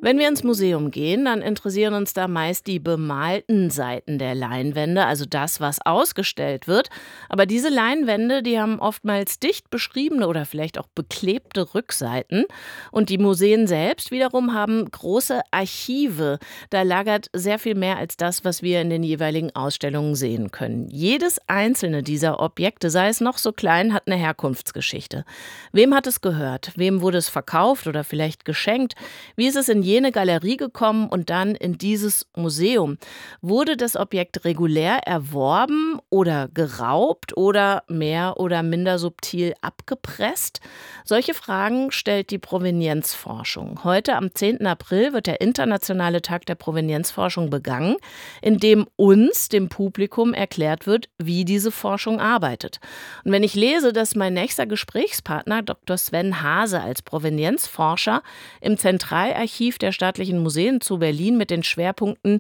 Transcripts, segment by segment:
Wenn wir ins Museum gehen, dann interessieren uns da meist die bemalten Seiten der Leinwände, also das, was ausgestellt wird. Aber diese Leinwände, die haben oftmals dicht beschriebene oder vielleicht auch beklebte Rückseiten. Und die Museen selbst wiederum haben große Archive. Da lagert sehr viel mehr als das, was wir in den jeweiligen Ausstellungen sehen können. Jedes einzelne dieser Objekte, sei es noch so klein, hat eine Herkunftsgeschichte. Wem hat es gehört? Wem wurde es verkauft oder vielleicht geschenkt? Wie ist es in jene Galerie gekommen und dann in dieses Museum? Wurde das Objekt regulär erworben oder geraubt oder mehr oder minder subtil abgepresst? Solche Fragen stellt die Provenienzforschung. Heute am 10. April wird der Internationale Tag der Provenienzforschung begangen, in dem uns, dem Publikum, erklärt wird, wie diese Forschung arbeitet. Und wenn ich lese, dass mein nächster Gesprächspartner Dr. Sven Haase als Provenienzforscher im Zentralarchiv der Staatlichen Museen zu Berlin mit den Schwerpunkten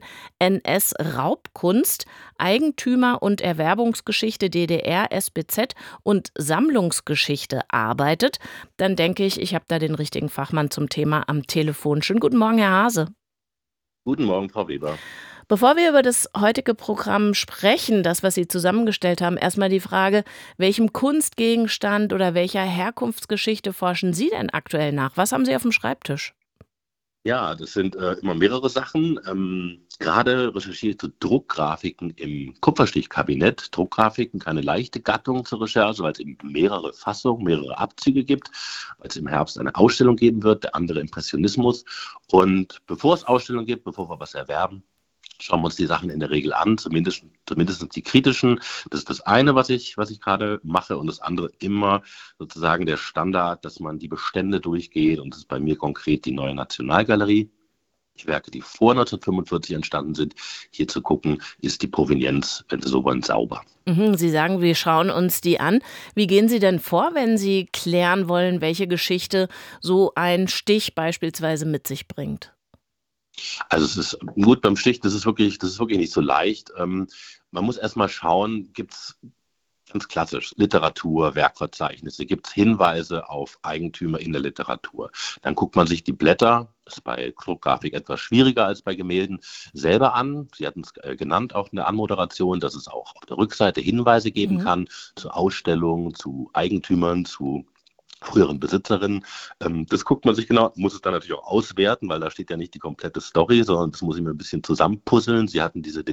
NS-Raubkunst, Eigentümer- und Erwerbungsgeschichte DDR, SBZ und Sammlungsgeschichte arbeitet, dann denke ich, ich habe da den richtigen Fachmann zum Thema am Telefon. Schönen guten Morgen, Herr Haase. Guten Morgen, Frau Weber. Bevor wir über das heutige Programm sprechen, das, was Sie zusammengestellt haben, erstmal die Frage, welchem Kunstgegenstand oder welcher Herkunftsgeschichte forschen Sie denn aktuell nach? Was haben Sie auf dem Schreibtisch? Ja, das sind immer mehrere Sachen. Gerade recherchiere zu Druckgrafiken im Kupferstichkabinett. Druckgrafiken, keine leichte Gattung zur Recherche, weil es eben mehrere Fassungen, mehrere Abzüge gibt, weil es im Herbst eine Ausstellung geben wird, der andere Impressionismus. Und bevor es Ausstellung gibt, bevor wir was erwerben, schauen wir uns die Sachen in der Regel an, zumindest die kritischen. Das ist das eine, was ich gerade mache. Und das andere immer sozusagen der Standard, dass man die Bestände durchgeht. Und das ist bei mir konkret die Neue Nationalgalerie. Die Werke, die vor 1945 entstanden sind, hier zu gucken, ist die Provenienz, wenn Sie so wollen, sauber. Sie sagen, wir schauen uns die an. Wie gehen Sie denn vor, wenn Sie klären wollen, welche Geschichte so ein Stich beispielsweise mit sich bringt? Also es ist gut beim Stich, das ist wirklich nicht so leicht. Man muss erstmal schauen, gibt es ganz klassisch Literatur, Werkverzeichnisse, gibt es Hinweise auf Eigentümer in der Literatur. Dann guckt man sich die Blätter, das ist bei Druckgrafik etwas schwieriger als bei Gemälden, selber an. Sie hatten es genannt auch in der Anmoderation, dass es auch auf der Rückseite Hinweise geben Mhm. kann zu Ausstellungen, zu Eigentümern, zu früheren Besitzerinnen. Das guckt man sich genau, muss es dann natürlich auch auswerten, weil da steht ja nicht die komplette Story, sondern das muss ich mir ein bisschen zusammenpuzzeln. Sie hatten diese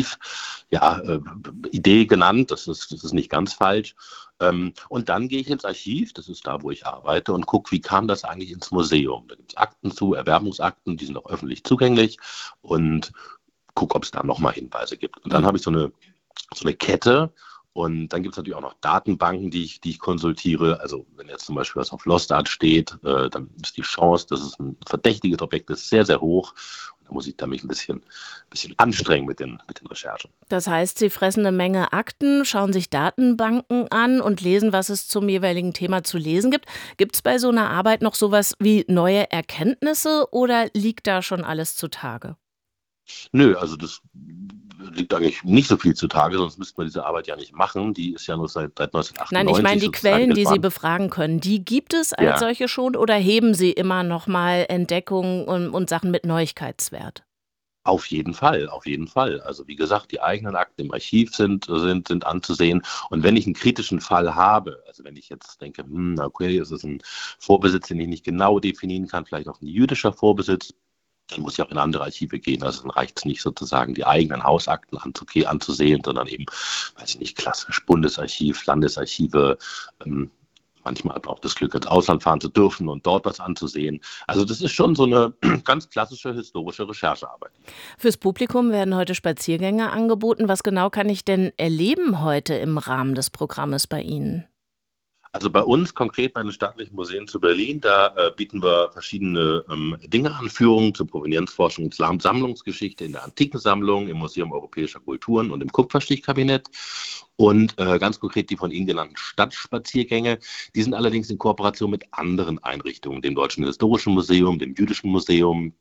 Detektiv-Idee genannt, das ist nicht ganz falsch. Und dann gehe ich ins Archiv, das ist da, wo ich arbeite, und gucke, wie kam das eigentlich ins Museum. Da gibt es Akten zu, Erwerbungsakten, die sind auch öffentlich zugänglich und gucke, ob es da nochmal Hinweise gibt. Und dann habe ich so eine Kette. Und dann gibt es natürlich auch noch Datenbanken, die ich konsultiere. Also wenn jetzt zum Beispiel was auf Lostart steht, dann ist die Chance, dass es ein verdächtiges Objekt ist, sehr, sehr hoch. Und da muss ich mich ein bisschen anstrengen mit den Recherchen. Das heißt, Sie fressen eine Menge Akten, schauen sich Datenbanken an und lesen, was es zum jeweiligen Thema zu lesen gibt. Gibt es bei so einer Arbeit noch sowas wie neue Erkenntnisse oder liegt da schon alles zutage? Nö, also das liegt eigentlich nicht so viel zutage, sonst müsste man diese Arbeit ja nicht machen. Die ist ja nur seit Nein, ich meine 1998 die sozusagen Quellen, die Sie relevant. befragen können, die gibt es als Ja. solche schon oder heben Sie immer noch mal Entdeckungen und Sachen mit Neuigkeitswert? Auf jeden Fall, auf jeden Fall. Also wie gesagt, die eigenen Akten im Archiv sind anzusehen. Und wenn ich einen kritischen Fall habe, also wenn ich jetzt denke, okay, es ist ein Vorbesitz, den ich nicht genau definieren kann, vielleicht auch ein jüdischer Vorbesitz, dann muss ich auch in andere Archive gehen. Also dann reicht es nicht sozusagen, die eigenen Hausakten anzusehen, sondern eben, weiß ich nicht, klassisch Bundesarchiv, Landesarchive, manchmal hat man auch das Glück, ins Ausland fahren zu dürfen und dort was anzusehen. Also das ist schon so eine ganz klassische historische Recherchearbeit. Fürs Publikum werden heute Spaziergänge angeboten. Was genau kann ich denn erleben heute im Rahmen des Programmes bei Ihnen? Also bei uns, konkret bei den Staatlichen Museen zu Berlin, da bieten wir verschiedene Dinge an, Führungen zur Provenienzforschung und Sammlungsgeschichte in der Antikensammlung, im Museum Europäischer Kulturen und im Kupferstichkabinett. Und ganz konkret die von Ihnen genannten Stadtspaziergänge, die sind allerdings in Kooperation mit anderen Einrichtungen, dem Deutschen Historischen Museum, dem Jüdischen Museum,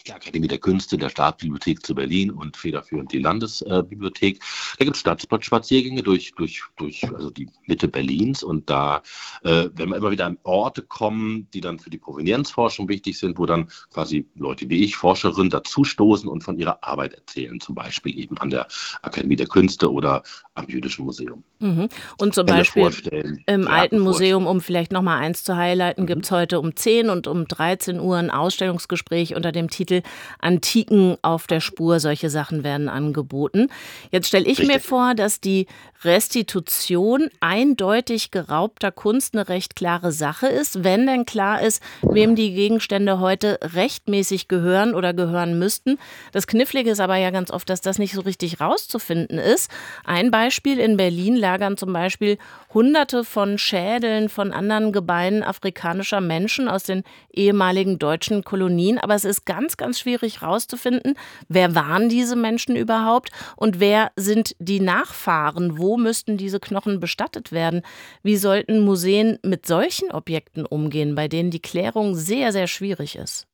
die Akademie der Künste, der Staatsbibliothek zu Berlin und federführend die Landesbibliothek. Da gibt es Stadtspaziergänge durch also die Mitte Berlins und da werden wir immer wieder an Orte kommen, die dann für die Provenienzforschung wichtig sind, wo dann quasi Leute wie ich, Forscherinnen, dazustoßen und von ihrer Arbeit erzählen, zum Beispiel eben an der Akademie der Künste oder am Jüdischen Museum. Mhm. Und zum Kann mir Beispiel vorstellen, im Alten Theater Museum, vorstellen. um vielleicht noch mal eins zu highlighten, Mhm. gibt es heute um 10 und um 13 Uhr ein Ausstellungsgespräch unter dem Titel Antiken auf der Spur. Solche Sachen werden angeboten. Jetzt stelle ich mir Richtig. vor, dass die Restitution eindeutig geraubter Kunst eine recht klare Sache ist, wenn denn klar ist, wem die Gegenstände heute rechtmäßig gehören oder gehören müssten. Das Knifflige ist aber ja ganz oft, dass das nicht so richtig rauszufinden ist. Ein Beispiel: In Berlin lagern zum Beispiel Hunderte von Schädeln von anderen Gebeinen afrikanischer Menschen aus den ehemaligen deutschen Kolonien. Aber es ist ganz, ganz schwierig rauszufinden, wer waren diese Menschen überhaupt und wer sind die Nachfahren? Wo müssten diese Knochen bestattet werden? Wie sollten Museen mit solchen Objekten umgehen, bei denen die Klärung sehr, sehr schwierig ist?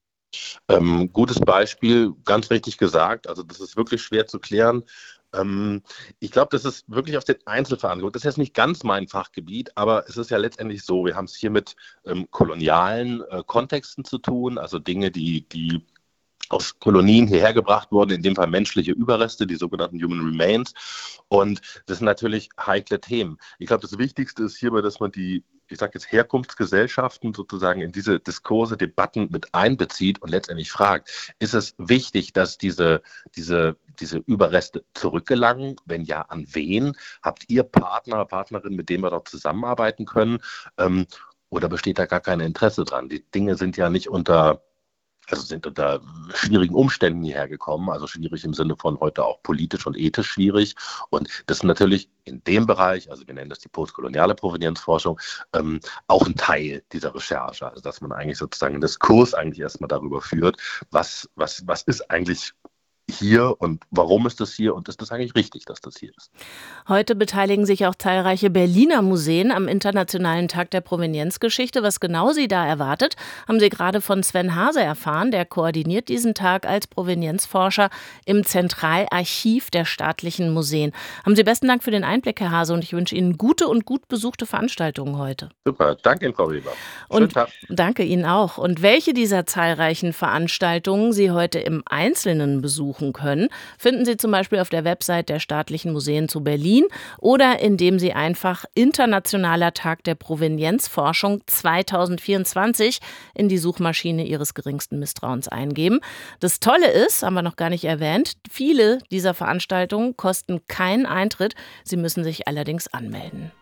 Gutes Beispiel, ganz richtig gesagt. Also das ist wirklich schwer zu klären. Ich glaube, das ist wirklich auf den Einzelfall angeguckt. Das ist jetzt nicht ganz mein Fachgebiet, aber es ist ja letztendlich so, wir haben es hier mit kolonialen Kontexten zu tun, also Dinge, die aus Kolonien hierher gebracht wurden, in dem Fall menschliche Überreste, die sogenannten Human Remains. Und das sind natürlich heikle Themen. Ich glaube, das Wichtigste ist hierbei, dass man die, ich sage jetzt, Herkunftsgesellschaften sozusagen in diese Diskurse, Debatten mit einbezieht und letztendlich fragt, ist es wichtig, dass diese Überreste zurückgelangen? Wenn ja, an wen? Habt ihr Partner, Partnerinnen, mit denen wir dort zusammenarbeiten können? Oder besteht da gar kein Interesse dran? Die Dinge sind ja nicht sind unter schwierigen Umständen hierher gekommen, also schwierig im Sinne von heute auch politisch und ethisch schwierig. Und das ist natürlich in dem Bereich, also wir nennen das die postkoloniale Provenienzforschung, auch ein Teil dieser Recherche. Also dass man eigentlich sozusagen einen Diskurs eigentlich erstmal darüber führt, was ist eigentlich hier und warum ist das hier und ist das eigentlich richtig, dass das hier ist? Heute beteiligen sich auch zahlreiche Berliner Museen am Internationalen Tag der Provenienzgeschichte. Was genau Sie da erwartet, haben Sie gerade von Sven Hase erfahren. Der koordiniert diesen Tag als Provenienzforscher im Zentralarchiv der staatlichen Museen. Haben Sie besten Dank für den Einblick, Herr Hase, und ich wünsche Ihnen gute und gut besuchte Veranstaltungen heute. Super, danke Ihnen, Frau Weber. Schönen Und Tag. danke Ihnen auch. Und welche dieser zahlreichen Veranstaltungen Sie heute im Einzelnen besuchen können, finden Sie zum Beispiel auf der Website der Staatlichen Museen zu Berlin oder indem Sie einfach Internationaler Tag der Provenienzforschung 2024 in die Suchmaschine Ihres geringsten Misstrauens eingeben. Das Tolle ist, haben wir noch gar nicht erwähnt, viele dieser Veranstaltungen kosten keinen Eintritt. Sie müssen sich allerdings anmelden.